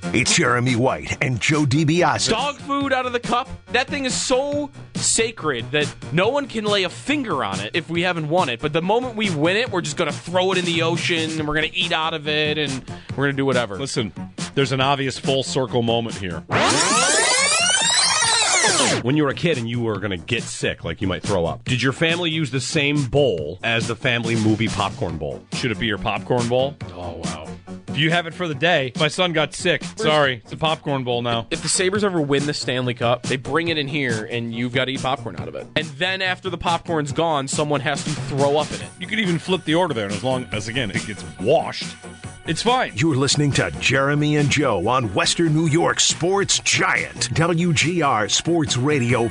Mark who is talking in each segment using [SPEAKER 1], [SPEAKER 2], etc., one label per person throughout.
[SPEAKER 1] It's Jeremy White and Joe DiBiase.
[SPEAKER 2] Dog food out of the cup, that thing is so sacred that no one can lay a finger on it if we haven't won it. But the moment we win it, we're just going to throw it in the ocean and we're going to eat out of it and we're going to do whatever.
[SPEAKER 3] Listen, there's an obvious full circle moment here. When you were a kid and you were going to get sick, like you might throw up, did your family use the same bowl as the family movie popcorn bowl?
[SPEAKER 4] Should it be your popcorn bowl?
[SPEAKER 2] Oh, wow.
[SPEAKER 4] If you have it for the day, my son got sick. Sorry, it's a popcorn bowl now.
[SPEAKER 2] If the Sabres ever win the Stanley Cup, they bring it in here and you've got to eat popcorn out of it. And then after the popcorn's gone, someone has to throw up in it.
[SPEAKER 4] You could even flip the order there, and as long as, again, it gets washed, it's fine.
[SPEAKER 1] You're listening to Jeremy and Joe on Western New York Sports Giant, WGR Sports Radio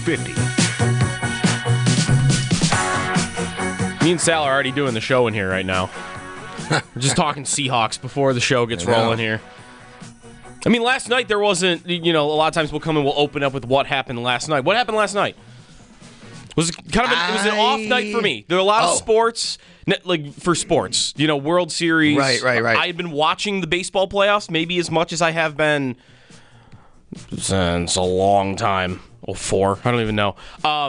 [SPEAKER 1] 550.
[SPEAKER 2] Me and Sal are already doing the show in here right now. We're just talking Seahawks before the show gets rolling here. I mean, last night there wasn't, a lot of times we'll come and we'll open up with what happened last night. What happened last night? It was an off night for me. There were a lot of sports, for sports, World Series.
[SPEAKER 5] Right.
[SPEAKER 2] I had been watching the baseball playoffs maybe as much as I have been since a long time. Oh, 4. I don't even know.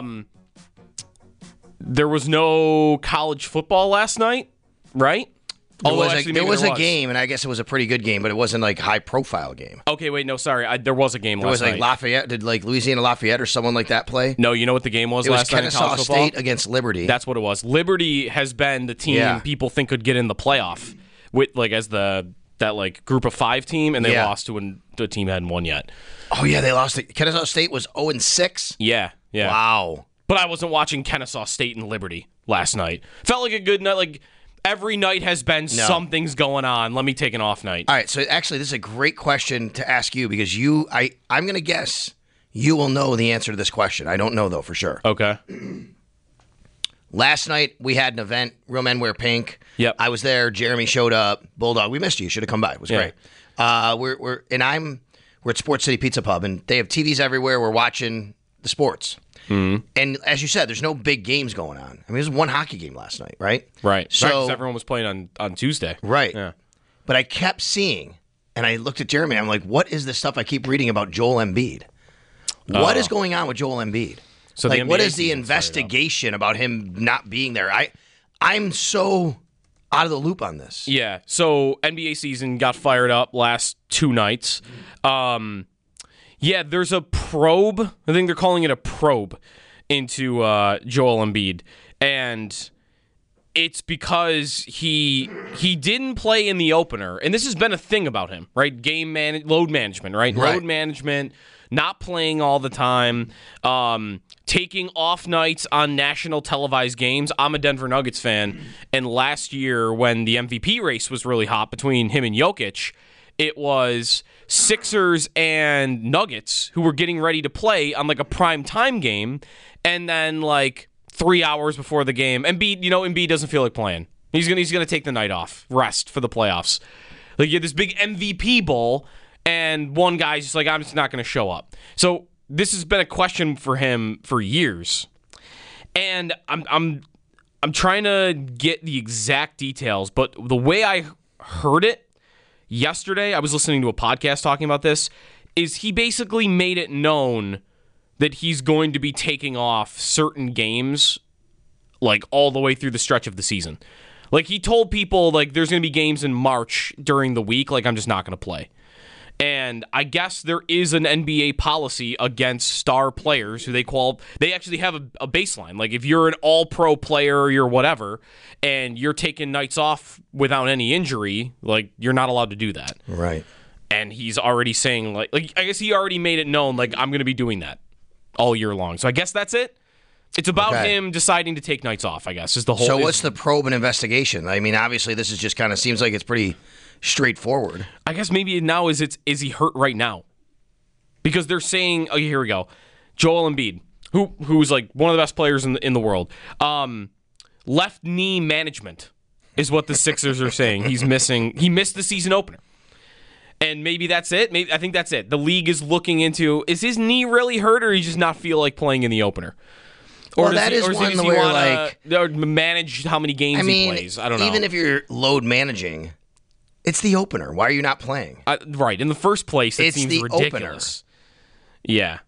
[SPEAKER 2] There was no college football last night, right?
[SPEAKER 5] There was a game, and I guess it was a pretty good game, but it wasn't like high-profile game.
[SPEAKER 2] Okay, wait, no, sorry. There was a game last night.
[SPEAKER 5] It was like Lafayette. Did like Louisiana Lafayette or someone like that play?
[SPEAKER 2] No, you know what the game was last night in college football?
[SPEAKER 5] Kennesaw State against Liberty.
[SPEAKER 2] That's what it was. Liberty has been the team people think could get in the playoff with as that group of 5 team, and they lost to the team that hadn't won yet.
[SPEAKER 5] Oh yeah, they lost. Kennesaw State was 0-6.
[SPEAKER 2] Yeah.
[SPEAKER 5] Wow.
[SPEAKER 2] But I wasn't watching Kennesaw State and Liberty last night. Felt like a good night. Every night has been something's going on. Let me take an off night.
[SPEAKER 5] All right, so actually this is a great question to ask you because I'm going to guess you will know the answer to this question. I don't know, though, for sure.
[SPEAKER 2] Okay.
[SPEAKER 5] Last night we had an event, Real Men Wear Pink.
[SPEAKER 2] Yep.
[SPEAKER 5] I was there. Jeremy showed up. Bulldog, we missed you. You should have come by. It was great. We're at Sports City Pizza Pub, and they have TVs everywhere. We're watching the sports. Mm-hmm. And as you said, there's no big games going on. I mean, there's one hockey game last night, right?
[SPEAKER 2] Right.
[SPEAKER 5] So
[SPEAKER 2] because everyone was playing on Tuesday.
[SPEAKER 5] Right.
[SPEAKER 2] Yeah.
[SPEAKER 5] But I kept seeing, and I looked at Jeremy, and I'm like, what is this stuff I keep reading about Joel Embiid? What is going on with Joel Embiid?
[SPEAKER 2] So
[SPEAKER 5] what is the investigation about him not being there? I'm so out of the loop on this.
[SPEAKER 2] Yeah. So NBA season got fired up last 2 nights. Yeah, there's a probe. I think they're calling it a probe into Joel Embiid. And it's because he didn't play in the opener. And this has been a thing about him, right? Load management, right? Load management, not playing all the time, taking off nights on national televised games. I'm a Denver Nuggets fan. And last year when the MVP race was really hot between him and Jokic, it was Sixers and Nuggets who were getting ready to play on a prime time game, and then 3 hours before the game, Embiid doesn't feel like playing. He's gonna take the night off, rest for the playoffs. You had this big MVP bowl, and one guy's just I'm just not gonna show up. So this has been a question for him for years, and I'm trying to get the exact details, but the way I heard it yesterday, I was listening to a podcast talking about this, is he basically made it known that he's going to be taking off certain games all the way through the stretch of the season. He told people there's going to be games in March during the week, I'm just not going to play. And I guess there is an NBA policy against star players who they actually have a baseline. If you're an all-pro player or you're whatever, and you're taking nights off without any injury, you're not allowed to do that.
[SPEAKER 5] Right.
[SPEAKER 2] And he's already saying, I guess he already made it known, I'm going to be doing that all year long. So I guess that's it. It's about him deciding to take nights off, I guess, is the whole...
[SPEAKER 5] So what's the probe and investigation? I mean, obviously this is just kind of seems like it's pretty straightforward.
[SPEAKER 2] I guess maybe now is he hurt right now? Because they're saying, here we go. Joel Embiid, who's one of the best players in the world. Left knee management is what the Sixers are saying. He missed the season opener. And maybe that's it. I think that's it. The league is looking into, is his knee really hurt, or he just not feel like playing in the opener? Or manage how many games he plays. I don't know.
[SPEAKER 5] Even if you're load managing, It's the opener. Why are you not playing?
[SPEAKER 2] Right. In the first place, it
[SPEAKER 5] It's
[SPEAKER 2] seems
[SPEAKER 5] the
[SPEAKER 2] ridiculous. Yeah.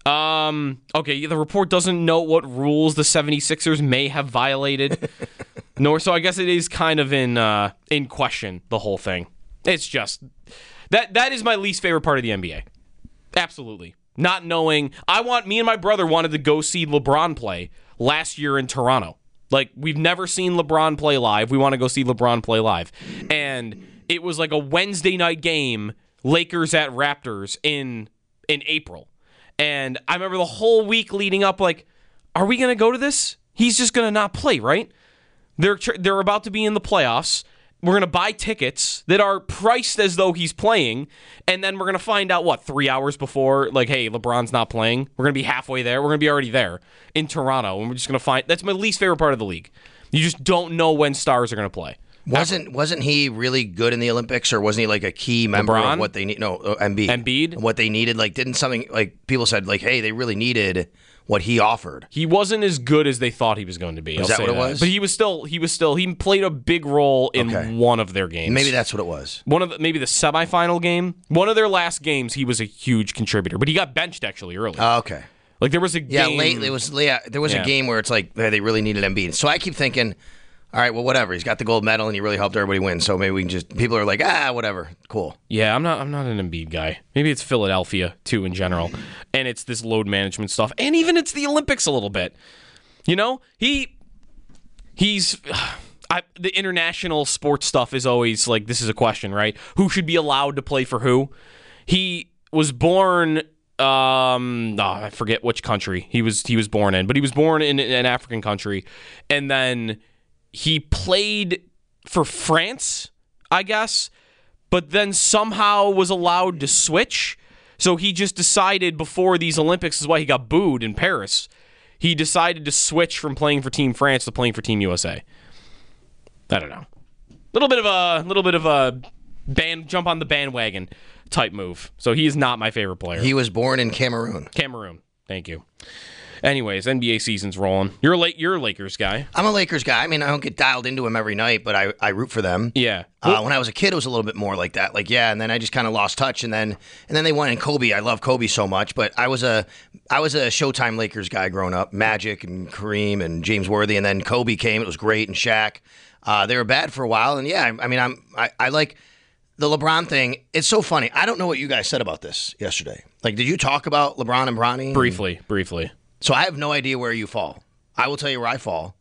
[SPEAKER 2] Okay, the report doesn't note what rules the 76ers may have violated. So I guess it is kind of in question, the whole thing. It's just that is my least favorite part of the NBA. Absolutely. Not knowing. Me and my brother wanted to go see LeBron play last year in Toronto. Like, we've never seen LeBron play live. We want to go see LeBron play live. And it was like a Wednesday night game, Lakers at Raptors in April. And I remember the whole week leading up, like, are we going to go to this? He's just going to not play, right? They're about to be in the playoffs. We're going to buy tickets that are priced as though he's playing, and then we're going to find out, 3 hours before, like, hey, LeBron's not playing. We're going to be halfway there. We're going to be already there in Toronto, and we're just going to find... That's my least favorite part of the league. You just don't know when stars are going to play.
[SPEAKER 5] Wasn't he really good in the Olympics, or wasn't he like a key member
[SPEAKER 2] LeBron?
[SPEAKER 5] of what they need? No, Embiid. What they needed, like, didn't something like people said, like, hey, they really needed what he offered.
[SPEAKER 2] He wasn't as good as they thought he was going to be.
[SPEAKER 5] Is that what it was?
[SPEAKER 2] But he played a big role in one of their games.
[SPEAKER 5] Maybe that's what it was.
[SPEAKER 2] Maybe the semifinal game. One of their last games, he was a huge contributor, but he got benched actually early.
[SPEAKER 5] Oh, okay.
[SPEAKER 2] Like, there was a game.
[SPEAKER 5] Late. There was a game where it's like they really needed Embiid. So I keep thinking, all right, well, whatever. He's got the gold medal and he really helped everybody win. So maybe we can people are like, whatever, cool.
[SPEAKER 2] Yeah, I'm not an Embiid guy. Maybe it's Philadelphia too in general, and it's this load management stuff, and even it's the Olympics a little bit. You know, he's the international sports stuff is always like, this is a question, right? Who should be allowed to play for who? He was born. I forget which country he was born in, but he was born in an African country, and then he played for France, I guess, but then somehow was allowed to switch. So he just decided before these Olympics, this is why he got booed in Paris. He decided to switch from playing for Team France to playing for Team USA. I don't know. Little bit of a jump on the bandwagon type move. So he is not my favorite player.
[SPEAKER 5] He was born in Cameroon.
[SPEAKER 2] Thank you. Anyways, NBA season's rolling. You're a Lakers guy.
[SPEAKER 5] I'm a Lakers guy. I mean, I don't get dialed into them every night, but I root for them.
[SPEAKER 2] Yeah.
[SPEAKER 5] When I was a kid, it was a little bit more like that. Like, yeah, and then I just kind of lost touch, and then they won. And Kobe, I love Kobe so much, but I was a Showtime Lakers guy growing up. Magic and Kareem and James Worthy, and then Kobe came. It was great, and Shaq. They were bad for a while, and yeah, I mean, I like the LeBron thing. It's so funny. I don't know what you guys said about this yesterday. Like, did you talk about LeBron and Bronny?
[SPEAKER 2] Briefly.
[SPEAKER 5] So I have no idea where you fall. I will tell you where I fall.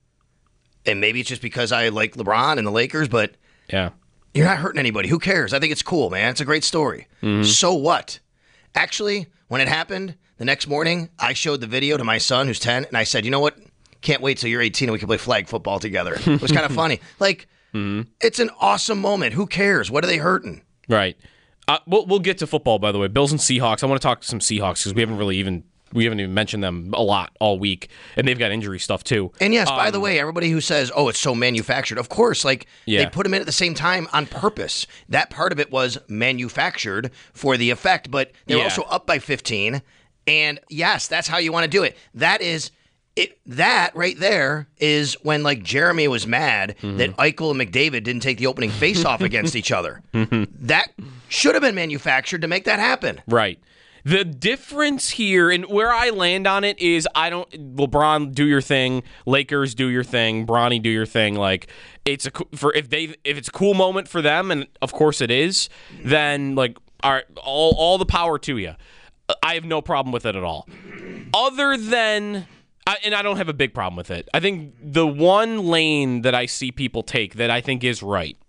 [SPEAKER 5] And maybe it's just because I like LeBron and the Lakers, but
[SPEAKER 2] yeah,
[SPEAKER 5] you're not hurting anybody. Who cares? I think it's cool, man. It's a great story. Mm-hmm. So what? Actually, when it happened, the next morning, I showed the video to my son, who's 10, and I said, you know what? Can't wait till you're 18 and we can play flag football together. It was kind of funny. Like, It's an awesome moment. Who cares? What are they hurting?
[SPEAKER 2] Right. We'll get to football, by the way. Bills and Seahawks. I want to talk to some Seahawks because we haven't even mentioned them a lot all week, and they've got injury stuff too.
[SPEAKER 5] And yes, by the way, everybody who says, "Oh, it's so manufactured," of course, they put them in at the same time on purpose. That part of it was manufactured for the effect, but they're also up by 15. And yes, that's how you want to do it. That is it. That right there is when Jeremy was mad that Eichel and McDavid didn't take the opening face-off against each other. That should have been manufactured to make that happen.
[SPEAKER 2] Right. The difference here, and where I land on it, is LeBron, do your thing, Lakers, do your thing, Bronny, do your thing. Like, if it's a cool moment for them, and of course it is, then all right, all the power to you. I have no problem with it at all. Other than, and I don't have a big problem with it. I think the one lane that I see people take that I think is right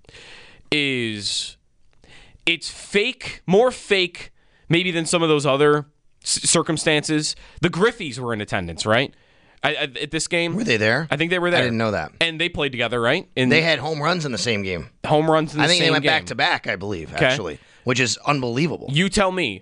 [SPEAKER 2] is it's fake, more fake. Maybe than some of those other circumstances. The Griffeys were in attendance, right? At this game.
[SPEAKER 5] Were they there?
[SPEAKER 2] I think they were there.
[SPEAKER 5] I didn't know that.
[SPEAKER 2] And they played together, right?
[SPEAKER 5] They had home runs in the same game.
[SPEAKER 2] Home runs in the same game.
[SPEAKER 5] I think they went back-to-back, I believe, actually, which is unbelievable.
[SPEAKER 2] You tell me.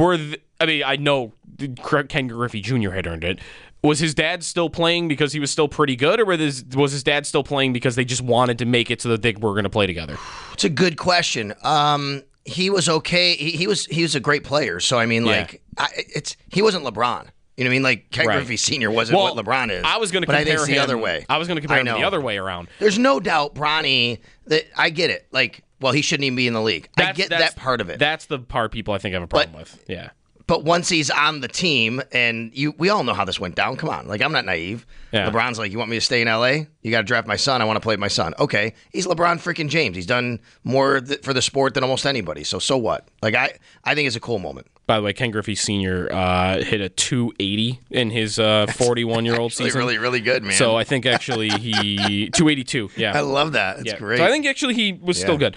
[SPEAKER 2] I know Ken Griffey Jr. had earned it. Was his dad still playing because he was still pretty good, or was his dad still playing because they just wanted to make it so that they were going to play together?
[SPEAKER 5] It's a good question. He was okay. He was a great player. So I mean, he wasn't LeBron. You know what I mean? Ken Griffey Sr. wasn't what LeBron is.
[SPEAKER 2] I was going to compare him
[SPEAKER 5] the other way.
[SPEAKER 2] I was going to compare him the other way around.
[SPEAKER 5] There's no doubt, Bronny. That I get it. well, he shouldn't even be in the league. I get that part of it.
[SPEAKER 2] That's the part people I think have a problem with. Yeah.
[SPEAKER 5] But once he's on the team, and we all know how this went down. Come on. Like, I'm not naive.
[SPEAKER 2] Yeah.
[SPEAKER 5] LeBron's like, you want me to stay in L.A.? You got to draft my son. I want to play with my son. Okay. He's LeBron freaking James. He's done more for the sport than almost anybody. So what? Like, I think it's a cool moment.
[SPEAKER 2] By the way, Ken Griffey Sr. Hit a 280 in his 41-year-old season.
[SPEAKER 5] Really, really good, man.
[SPEAKER 2] So I think actually he 282. Yeah,
[SPEAKER 5] I love that. It's great.
[SPEAKER 2] So I think actually he was still good.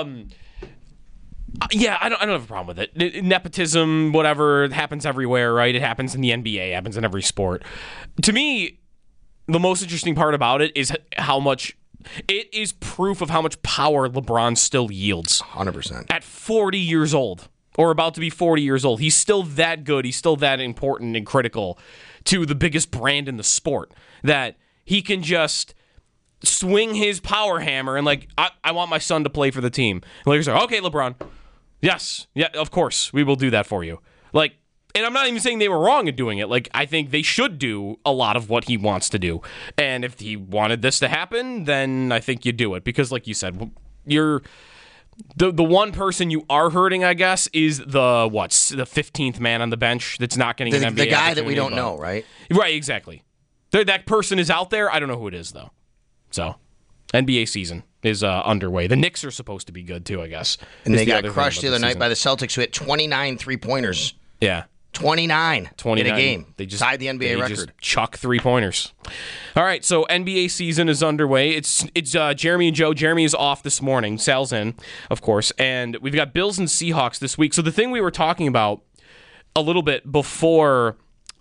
[SPEAKER 2] Yeah, I don't have a problem with it. Nepotism, whatever, it happens everywhere, right? It happens in the NBA, it happens in every sport. To me, the most interesting part about it is how much it is proof of how much power LeBron still yields.
[SPEAKER 5] 100%.
[SPEAKER 2] At 40 years old, or about to be 40 years old, he's still that good. He's still that important and critical to the biggest brand in the sport that he can just swing his power hammer and like, I want my son to play for the team. And Lakers are, okay, LeBron. Yes. Yeah, of course. We will do that for you. Like, and I'm not even saying they were wrong in doing it. Like, I think they should do a lot of what he wants to do. And if he wanted this to happen, then I think you do it. Because like you said, you're the one person you are hurting, I guess, is the 15th man on the bench that's not getting an NBA
[SPEAKER 5] the guy that we don't
[SPEAKER 2] but,
[SPEAKER 5] know, right?
[SPEAKER 2] Right, exactly. That person is out there. I don't know who it is, though. So, NBA season is underway. The Knicks are supposed to be good, too, I guess.
[SPEAKER 5] And they got crushed the other night by the Celtics, who hit 29 three-pointers.
[SPEAKER 2] Yeah.
[SPEAKER 5] 29 in a game.
[SPEAKER 2] They just
[SPEAKER 5] tied the NBA record.
[SPEAKER 2] Just chuck 3-pointers. All right, so NBA season is underway. It's Jeremy and Joe. Jeremy is off this morning. Sal's in, of course. And we've got Bills and Seahawks this week. So the thing we were talking about a little bit before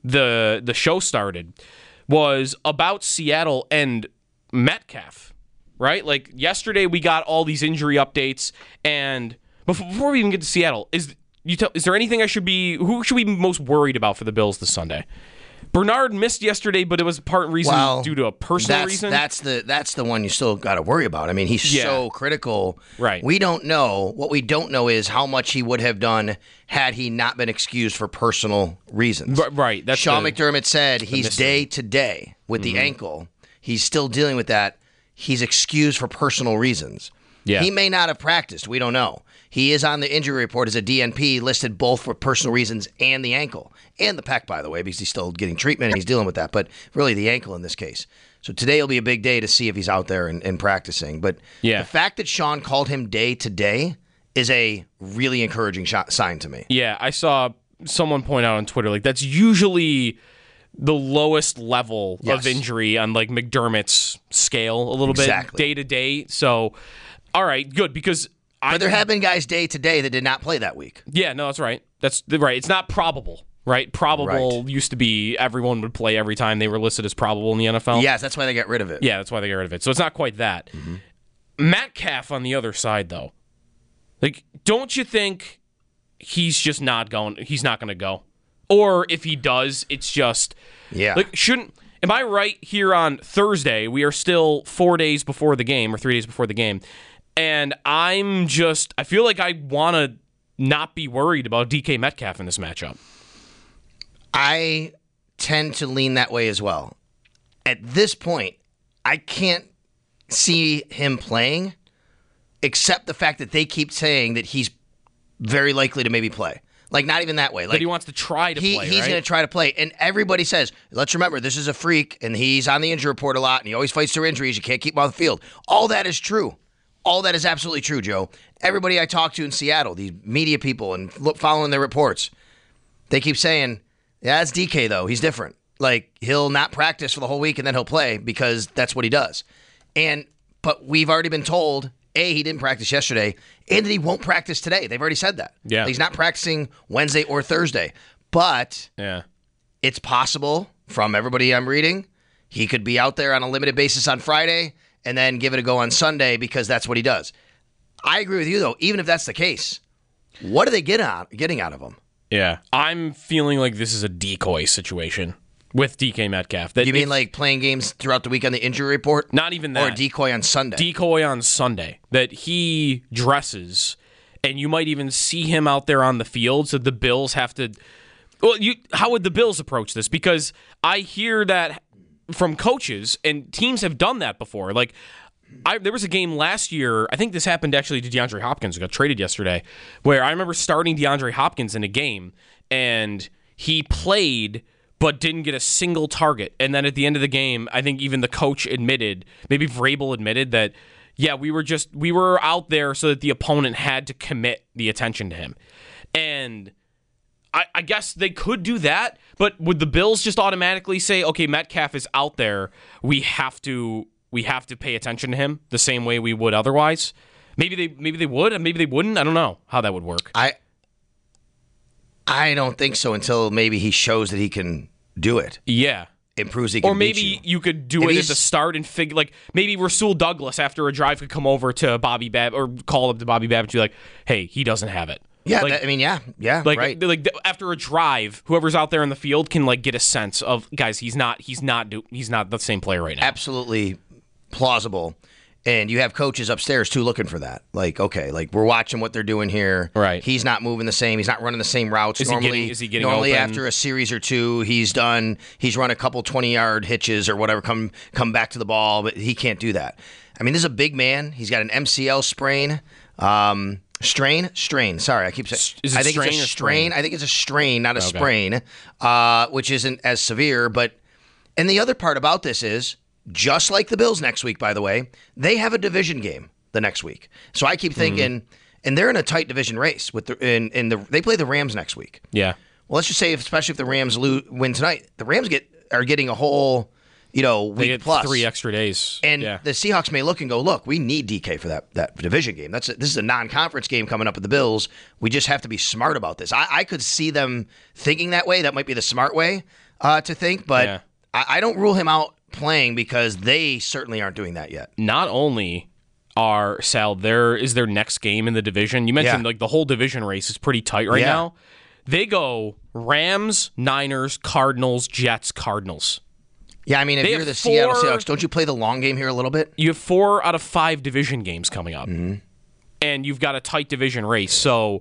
[SPEAKER 2] the show started was about Seattle and Metcalf, right? Like yesterday we got all these injury updates, and before we even get to Seattle, is there anything who should we be most worried about for the Bills this Sunday? Bernard missed yesterday, but it was part reason due to a personal reason.
[SPEAKER 5] That's the one you still got to worry about. I mean, he's so critical.
[SPEAKER 2] Right.
[SPEAKER 5] We don't know. What we don't know is how much he would have done had he not been excused for personal reasons.
[SPEAKER 2] Right. That's
[SPEAKER 5] Sean McDermott said he's day to day with the ankle. He's still dealing with that. He's excused for personal reasons.
[SPEAKER 2] Yeah.
[SPEAKER 5] He may not have practiced. We don't know. He is on the injury report as a DNP, listed both for personal reasons and the ankle. And the pec, by the way, because he's still getting treatment and he's dealing with that. But really the ankle in this case. So today will be a big day to see if he's out there and practicing. But the fact that Sean called him day to day is a really encouraging sign to me.
[SPEAKER 2] Yeah, I saw someone point out on Twitter, like that's usually the lowest level of injury on like McDermott's scale a little bit day to day. So, all right, good, because
[SPEAKER 5] but there have been guys day to day that did not play that week.
[SPEAKER 2] Yeah, no, that's right. That's right. It's not probable, right? Probable used to be everyone would play every time they were listed as probable in the NFL.
[SPEAKER 5] Yes, that's why they got rid of it.
[SPEAKER 2] Yeah, that's why they got rid of it. So it's not quite that. Mm-hmm. Metcalf on the other side, though, like, don't you think he's just not going? He's not going to go, or if he does, it's just like shouldn't. Am I right here on Thursday? We are still 4 days before the game, or 3 days before the game. And I feel like I want to not be worried about DK Metcalf in this matchup.
[SPEAKER 5] I tend to lean that way as well. At this point, I can't see him playing, except the fact that they keep saying that he's very likely to maybe play. Like, not even that way. Like,
[SPEAKER 2] but he wants to try to play,
[SPEAKER 5] He's going to try to play. And everybody says, let's remember, this is a freak, and he's on the injury report a lot, and he always fights through injuries. You can't keep him off the field. All that is true. All that is absolutely true, Joe. Everybody I talk to in Seattle, the media people, and following their reports, they keep saying, yeah, that's DK, though. He's different. Like, he'll not practice for the whole week, and then he'll play because that's what he does. But we've already been told, A, he didn't practice yesterday, and that he won't practice today. They've already said that.
[SPEAKER 2] Yeah.
[SPEAKER 5] He's not practicing Wednesday or Thursday. But it's possible, from everybody I'm reading, he could be out there on a limited basis on Friday and then give it a go on Sunday because that's what he does. I agree with you, though. Even if that's the case, what are they getting out of him?
[SPEAKER 2] Yeah. I'm feeling like this is a decoy situation with DK Metcalf.
[SPEAKER 5] You mean like playing games throughout the week on the injury report?
[SPEAKER 2] Not even that.
[SPEAKER 5] Or a decoy on Sunday?
[SPEAKER 2] Decoy on Sunday. That he dresses, and you might even see him out there on the field, so the Bills have to... Well, how would the Bills approach this? Because I hear that from coaches, and teams have done that before. Like, there was a game last year, I think this happened actually to DeAndre Hopkins, who got traded yesterday, where I remember starting DeAndre Hopkins in a game, and he played but didn't get a single target. And then at the end of the game, I think even the coach admitted, maybe Vrabel admitted that, yeah, we were out there so that the opponent had to commit the attention to him. And I guess they could do that, but would the Bills just automatically say, okay, Metcalf is out there, we have to pay attention to him the same way we would otherwise? Maybe they would, and maybe they wouldn't. I don't know how that would work.
[SPEAKER 5] I don't think so until maybe he shows that he can do it.
[SPEAKER 2] Yeah.
[SPEAKER 5] It proves he can
[SPEAKER 2] Or maybe you could do it at the start and figure, like, maybe Rasul Douglas after a drive could come over to Bobby Babb or call up to Bobby Babb and be like, hey, he doesn't have it.
[SPEAKER 5] Yeah,
[SPEAKER 2] like,
[SPEAKER 5] like, right.
[SPEAKER 2] Like after a drive, whoever's out there in the field can like get a sense of, guys, he's not the same player right now.
[SPEAKER 5] Absolutely plausible. And you have coaches upstairs too looking for that. Like, okay, like we're watching what they're doing here.
[SPEAKER 2] Right.
[SPEAKER 5] He's not moving the same. He's not running the same routes.
[SPEAKER 2] Is he getting
[SPEAKER 5] normally
[SPEAKER 2] open?
[SPEAKER 5] After a series or two, he's run a couple 20-yard hitches or whatever, come back to the ball, but he can't do that. I mean, this is a big man. He's got an MCL sprain. Strain. Sorry, I keep saying.
[SPEAKER 2] Is it
[SPEAKER 5] I think
[SPEAKER 2] strain
[SPEAKER 5] it's a
[SPEAKER 2] or
[SPEAKER 5] strain. I think it's a strain, not a
[SPEAKER 2] Okay.
[SPEAKER 5] sprain, which isn't as severe. And the other part about this is, just like the Bills next week, by the way, they have a division game the next week. So I keep thinking, and they're in a tight division race with they play the Rams next week.
[SPEAKER 2] Yeah.
[SPEAKER 5] Well, let's just say, especially if the Rams win tonight, the Rams are getting a whole, week
[SPEAKER 2] They get
[SPEAKER 5] plus
[SPEAKER 2] 3 extra days.
[SPEAKER 5] and
[SPEAKER 2] yeah.
[SPEAKER 5] the Seahawks may look and go, look, we need DK for that division game. This is a non-conference game coming up with the Bills. We just have to be smart about this. I could see them thinking that way. That might be the smart way to think, but
[SPEAKER 2] Yeah.
[SPEAKER 5] I don't rule him out playing because they certainly aren't doing that yet.
[SPEAKER 2] Not only there is their next game in the division. You mentioned like the whole division race is pretty tight right now. They go Rams, Niners, Cardinals, Jets, Cardinals.
[SPEAKER 5] Yeah, I mean, if
[SPEAKER 2] They
[SPEAKER 5] you're
[SPEAKER 2] have
[SPEAKER 5] the Seattle
[SPEAKER 2] 4
[SPEAKER 5] Seahawks, don't you play the long game here a little bit?
[SPEAKER 2] You have 4 out of 5 division games coming up, and you've got a tight division race. So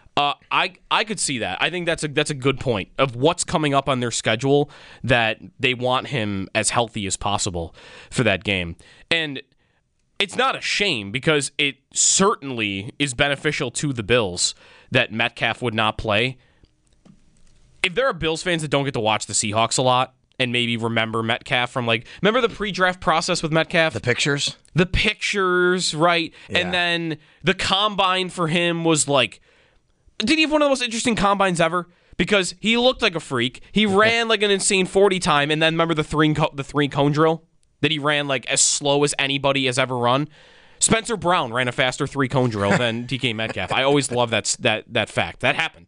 [SPEAKER 2] I could see that. I think that's a good point of what's coming up on their schedule, that they want him as healthy as possible for that game. And it's not a shame because it certainly is beneficial to the Bills that Metcalf would not play. If there are Bills fans that don't get to watch the Seahawks a lot and maybe remember Metcalf from remember the pre-draft process with Metcalf?
[SPEAKER 5] The pictures?
[SPEAKER 2] The pictures, right?
[SPEAKER 5] Yeah.
[SPEAKER 2] And then the combine for him was did he have one of the most interesting combines ever? Because he looked like a freak. He ran like an insane 40 time, and then remember the three cone drill that he ran as slow as anybody has ever run? Spencer Brown ran a faster 3 cone drill than DK Metcalf. I always love that fact. That happened.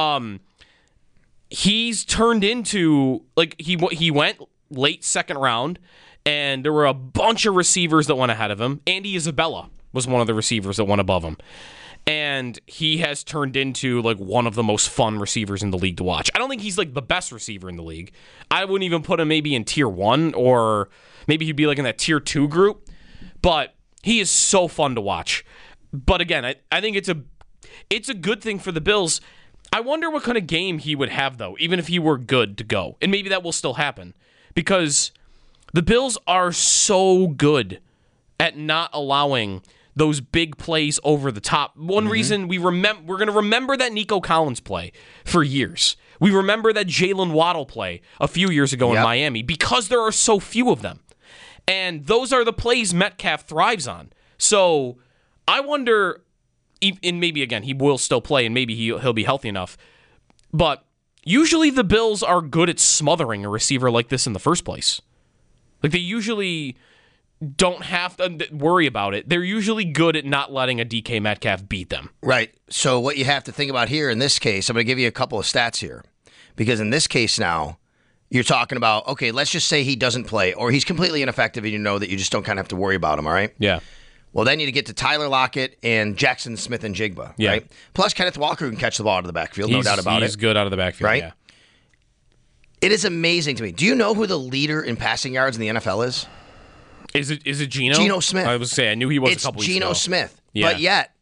[SPEAKER 2] He's turned into he went late second round, and there were a bunch of receivers that went ahead of him. Andy Isabella was one of the receivers that went above him, and he has turned into one of the most fun receivers in the league to watch. I don't think he's the best receiver in the league. I wouldn't even put him maybe in tier 1, or maybe he'd be in that tier 2 group. But he is so fun to watch. But again, I think it's a good thing for the Bills. I wonder what kind of game he would have, though, even if he were good to go. And maybe that will still happen. Because the Bills are so good at not allowing those big plays over the top. One reason we're going to remember that Nico Collins play for years. We remember that Jalen Waddle play a few years ago in Miami because there are so few of them. And those are the plays Metcalf thrives on. So I wonder, and maybe again, he will still play and maybe he'll be healthy enough. But usually the Bills are good at smothering a receiver like this in the first place. They usually don't have to worry about it. They're usually good at not letting a DK Metcalf beat them.
[SPEAKER 5] Right. So what you have to think about here in this case, I'm going to give you a couple of stats here. Because in this case now, you're talking about, okay, let's just say he doesn't play or he's completely ineffective and you know that you just don't kind of have to worry about him, all right?
[SPEAKER 2] Yeah.
[SPEAKER 5] Well, then you get to Tyler Lockett and Jackson Smith and Jigba, right? Plus Kenneth Walker can catch the ball out of the backfield, no doubt about it.
[SPEAKER 2] He's good out of the backfield,
[SPEAKER 5] right?
[SPEAKER 2] Yeah.
[SPEAKER 5] It is amazing to me. Do you know who the leader in passing yards in the NFL is?
[SPEAKER 2] Is it Geno?
[SPEAKER 5] Geno Smith.
[SPEAKER 2] I was saying I knew he was
[SPEAKER 5] It's
[SPEAKER 2] a couple weeks
[SPEAKER 5] Geno
[SPEAKER 2] ago.
[SPEAKER 5] Smith.
[SPEAKER 2] Yeah.
[SPEAKER 5] But yet,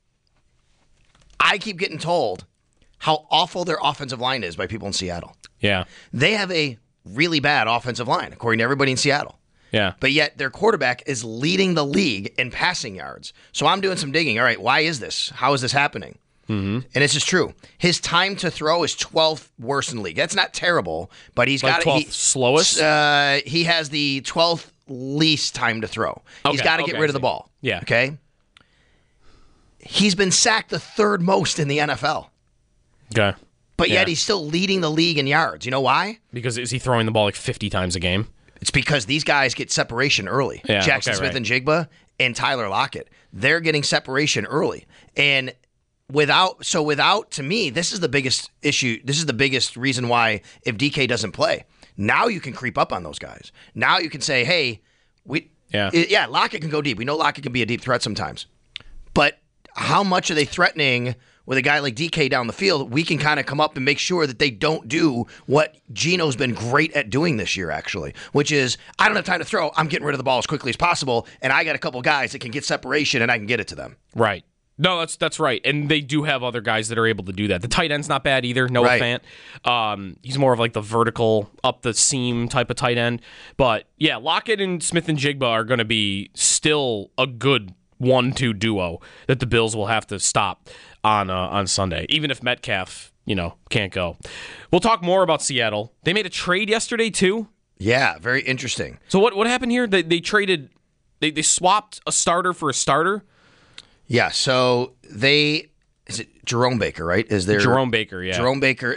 [SPEAKER 5] I keep getting told how awful their offensive line is by people in Seattle.
[SPEAKER 2] Yeah.
[SPEAKER 5] They have a really bad offensive line, according to everybody in Seattle.
[SPEAKER 2] Yeah.
[SPEAKER 5] But yet their quarterback is leading the league in passing yards. So I'm doing some digging. All right, why is this? How is this happening? And this is true. His time to throw is 12th worst in the league. That's not terrible, but he's
[SPEAKER 2] Like
[SPEAKER 5] got
[SPEAKER 2] 12th slowest?
[SPEAKER 5] He has the 12th least time to throw. He's got to get rid of the ball.
[SPEAKER 2] Yeah.
[SPEAKER 5] Okay. He's been sacked the third most in the NFL,
[SPEAKER 2] Okay.
[SPEAKER 5] but
[SPEAKER 2] Yeah.
[SPEAKER 5] yet he's still leading the league in yards. You know why?
[SPEAKER 2] Because is he throwing the ball like 50 times a game?
[SPEAKER 5] It's because these guys get separation early.
[SPEAKER 2] Yeah,
[SPEAKER 5] Jackson
[SPEAKER 2] okay,
[SPEAKER 5] Smith
[SPEAKER 2] right.
[SPEAKER 5] and Jigba and Tyler Lockett. They're getting separation early. And without, to me, this is the biggest issue. This is the biggest reason why if DK doesn't play, now you can creep up on those guys. Now you can say, hey, Lockett can go deep. We know Lockett can be a deep threat sometimes. But how much are they threatening with a guy like DK down the field? We can kind of come up and make sure that they don't do what Geno's been great at doing this year, actually, which is, I don't have time to throw. I'm getting rid of the ball as quickly as possible, and I got a couple guys that can get separation, and I can get it to them.
[SPEAKER 2] Right. No, that's right. And they do have other guys that are able to do that. The tight end's not bad either, Noah Fant. He's more of like the vertical, up the seam type of tight end. But yeah, Lockett and Smith and Jigba are going to be still a good 1-2 duo that the Bills will have to stop on Sunday, even if Metcalf, can't go. We'll talk more about Seattle. They made a trade yesterday too.
[SPEAKER 5] Yeah, very interesting.
[SPEAKER 2] So what happened here? They traded, they swapped a starter for a starter.
[SPEAKER 5] Yeah, so is it Jerome Baker, right?
[SPEAKER 2] Jerome Baker, yeah.
[SPEAKER 5] Jerome Baker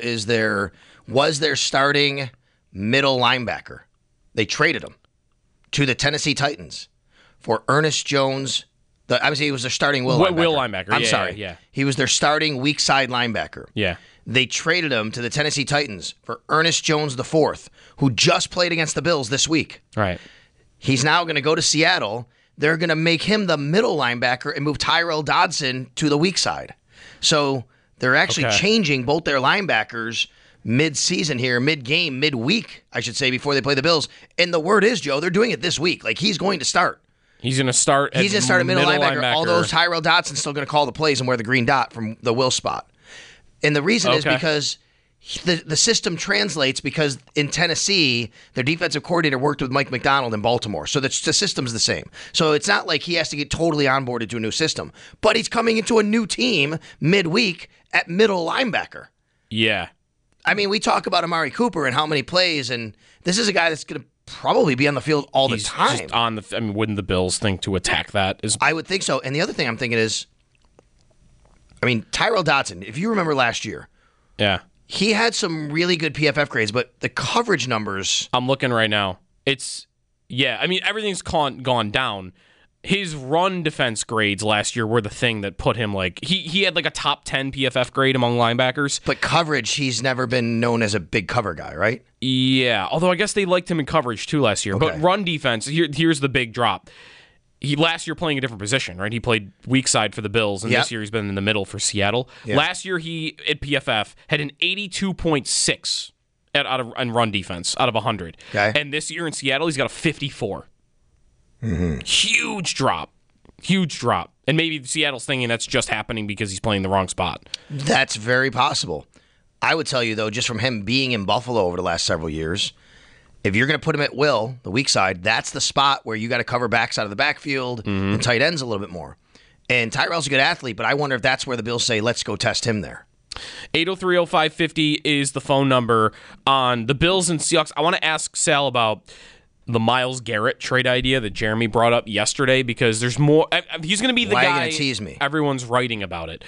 [SPEAKER 5] was their starting middle linebacker. They traded him to the Tennessee Titans for Ernest Jones. Obviously, he was their starting will linebacker. I'm sorry.
[SPEAKER 2] Yeah.
[SPEAKER 5] He was their starting weak side linebacker.
[SPEAKER 2] Yeah.
[SPEAKER 5] They traded him to the Tennessee Titans for Ernest Jones IV, who just played against the Bills this week.
[SPEAKER 2] Right.
[SPEAKER 5] He's now going to go to Seattle. They're going to make him the middle linebacker and move Tyrell Dodson to the weak side. So they're actually changing both their linebackers mid-season here, mid-game, mid-week, I should say, before they play the Bills. And the word is, Joe, they're doing it this week. Like, he's going to start.
[SPEAKER 2] He's going to start at
[SPEAKER 5] middle linebacker, although Tyrell Dodson's still going to call the plays and wear the green dot from the will spot. And the reason is because the system translates, because in Tennessee, their defensive coordinator worked with Mike McDonald in Baltimore. So the system's the same. So it's not like he has to get totally onboarded to a new system. But he's coming into a new team midweek at middle linebacker.
[SPEAKER 2] Yeah.
[SPEAKER 5] I mean, we talk about Amari Cooper and how many plays, and this is a guy that's going to probably be on the field all the time.
[SPEAKER 2] Just wouldn't the Bills think to attack that?
[SPEAKER 5] I would think so. And the other thing I'm thinking is, Tyrell Dodson, if you remember last year,
[SPEAKER 2] yeah,
[SPEAKER 5] he had some really good PFF grades, but the coverage numbers...
[SPEAKER 2] I'm looking right now. Everything's gone down. His run defense grades last year were the thing that put him he had like a top 10 PFF grade among linebackers.
[SPEAKER 5] But coverage, he's never been known as a big cover guy, right?
[SPEAKER 2] Yeah, although I guess they liked him in coverage too last year. Okay. But run defense, here's the big drop. He last year playing a different position, right? He played weak side for the Bills, and this year he's been in the middle for Seattle. Yep. Last year he at PFF had an 82.6 on run defense out of 100.
[SPEAKER 5] Okay.
[SPEAKER 2] And this year in Seattle he's got a 54. Mm-hmm. Huge drop. And maybe Seattle's thinking that's just happening because he's playing the wrong spot.
[SPEAKER 5] That's very possible. I would tell you, though, just from him being in Buffalo over the last several years, if you're going to put him at will, the weak side, that's the spot where you got to cover backs out of the backfield and tight ends a little bit more. And Tyrell's a good athlete, but I wonder if that's where the Bills say, let's go test him there.
[SPEAKER 2] 803-0550 is the phone number on the Bills and Seahawks. I want to ask Sal about the Myles Garrett trade idea that Jeremy brought up yesterday, because there's more. He's going to be the guy.
[SPEAKER 5] Why are you going to tease me?
[SPEAKER 2] Everyone's writing about it.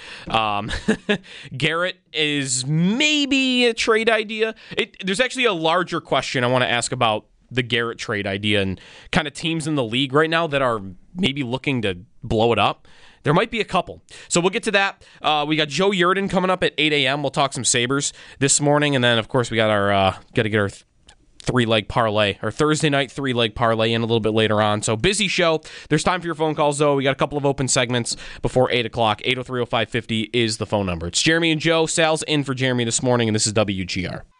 [SPEAKER 2] Garrett is maybe a trade idea. There's actually a larger question I want to ask about the Garrett trade idea and kind of teams in the league right now that are maybe looking to blow it up. There might be a couple. So we'll get to that. We got Joe Yerdon coming up at 8 a.m. We'll talk some Sabres this morning. And then, of course, we got got to get our three-leg parlay, or Thursday night three-leg parlay in a little bit later on. So busy show. There's time for your phone calls, though. We got a couple of open segments before 8 o'clock. 803-0550 is the phone number. It's Jeremy and Joe. Sal's in for Jeremy this morning, and this is WGR.